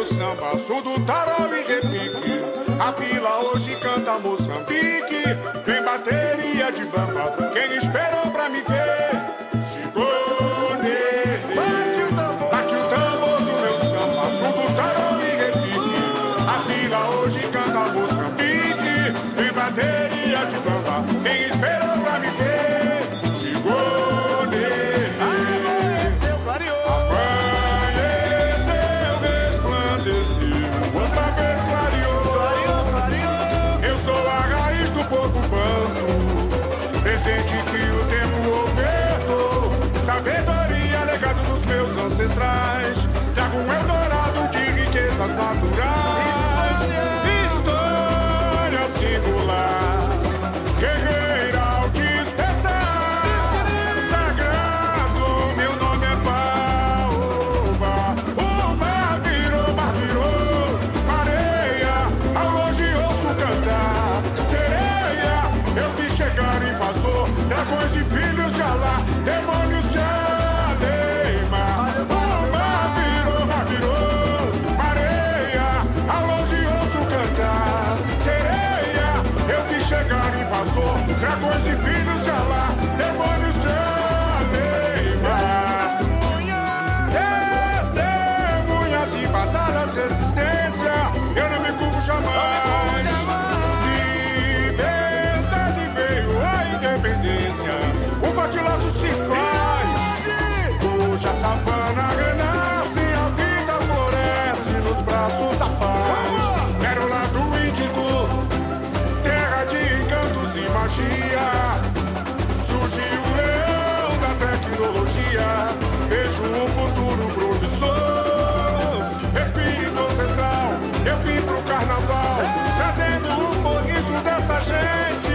samba, som do tarol e repique. A vila hoje canta Moçambique. Vem bateria de bamba, quem esperou pra me ver? Chegou nele. Bate o tambor do meu samba, som do tarol e repique. A vila hoje canta Moçambique. Vem bateria de bamba, quem esperou pra me ver? Chegou nele. Amanheceu, clareou. Amanheceu, resplandeceu. Outra vez clareou. Eu sou a raiz do povo banto, presente que o tempo ofertou. Sabedoria, legado dos meus ancestrais. Trago um Eldorado de riquezas naturais. História singular, guerreira ao despertar. Sagrado, meu nome é Baobá. O mar virou areia. Ao longe ouço cantar sereia. Eu vi chegar invasor, dragões e filhos de Alá, demônios de Aleima. O mar virou areia. Ao longe ouço cantar sereia. Eu vi chegar invasor, dragões e filhos de Alá, demônios de Aleima. Testemunhas e batalhas, resistência, eu não me curvo jamais. Liberdade veio a independência, o patilaço se faz. Hoje a savana renasce, a vida floresce nos braços da paz. Pérola do Índico, terra de encantos e magia. Surge o leão da tecnologia, vejo um futuro promissor. Espírito ancestral, eu vim pro carnaval, trazendo o sorriso dessa gente.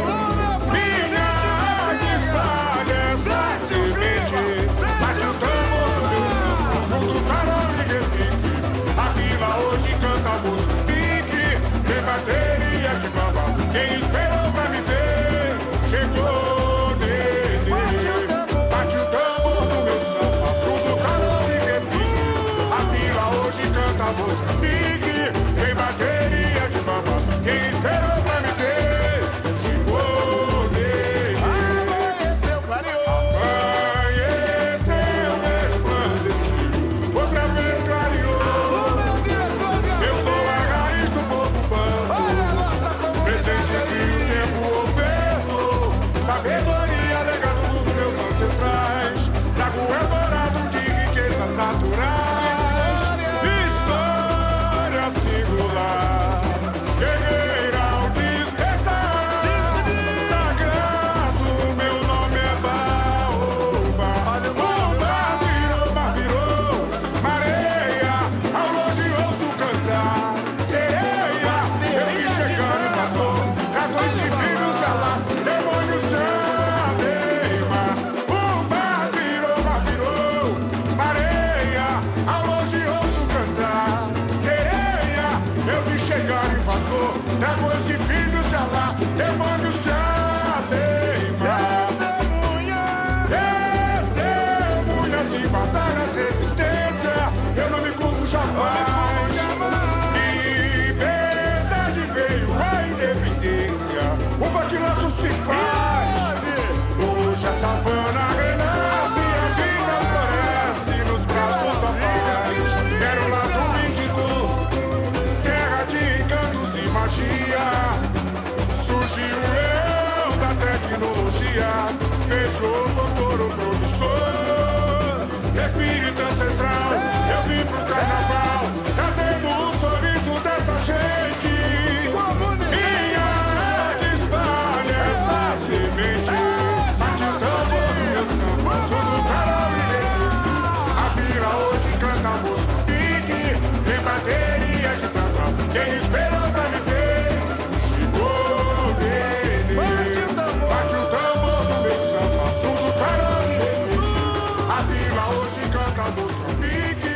Minha arte espalha essa semente. Bate o tambor do meu samba, som do tarol e repique. A vila hoje canta Moçambique. Tem bateria de bamba, quem esperou pra me ver? Chegou nele. Bate o tambor do meu samba, som do tarol e repique. A vila hoje canta Moçambique. Tem bateria de bamba, quem esperou pra me ver? Chegou nele. Amanheceu, clareou. Amanheceu, resplandeceu. Outra vez clareou. Eu sou a raiz do povo banto, presente que o tempo ofertou. Sabedoria, legado dos meus ancestrais. Trago o Eldorado de riquezas naturais. História singular, guerreira ao despertar. Sagrado, meu nome é Baobá. O mar virou areia. Ao longe ouço cantar sereia. Eu vi chegar e passou, dragões e filhos de Alá, demônios de Aleima. O mar virou areia. Ao longe ouço cantar sereia. Eu vi chegar e passou, dragões e filhos de Alá, demônios de Aleima. Testemunhas e batalhas, resistência, eu não me curvo jamais. Liberdade veio a independência, o patilaço se faz. Hoje a savana renasce, a vida floresce nos braços da paz. Pérola do Índico, terra de encantos e magia. Surge o leão da tecnologia, vejo o futuro promissor. Espírito ancestral, eu vim pro carnaval, trazendo o sorriso dessa gente. Minha arte espalha essa semente. Bate o tambor do meu samba, som do tarol e repique. A vila hoje canta Moçambique. Tem bateria de bamba, quem esperou pra me ver? Chegou nele. Bate o tambor do meu samba, som do tarol e repique. A vila hoje canta Moçambique.